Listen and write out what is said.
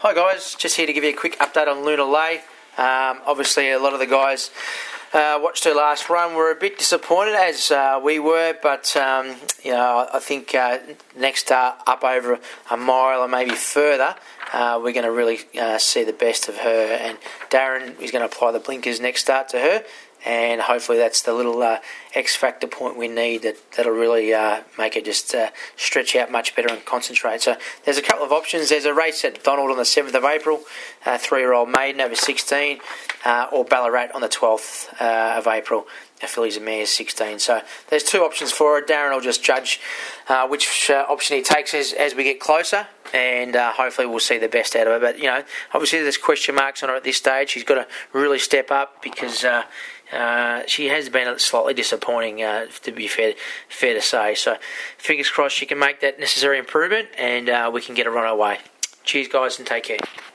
Hi guys, just here to give you a quick update on Luna Lay. Obviously a lot of the guys watched her last run were a bit disappointed, as we were, but I think next up over a mile or maybe further, we're going to really see the best of her, and Darren is going to apply the blinkers next start to her, and hopefully that's the little X factor point we need that'll really make her just stretch out much better and concentrate. So there's a couple of options. There's a race at Donald on the 7th of April, 3-year-old maiden over 16, or Ballarat on the 12th of April, fillies and mares 16. So there's two options for her. Darren will just judge which option he takes as we get closer, and hopefully we'll see the best out of her. But obviously there's question marks on her at this stage. She's got to really step up because she has been slightly disappointing, to be fair to say. So fingers crossed she can make that necessary improvement, and we can get her on our way. Cheers guys, and take care.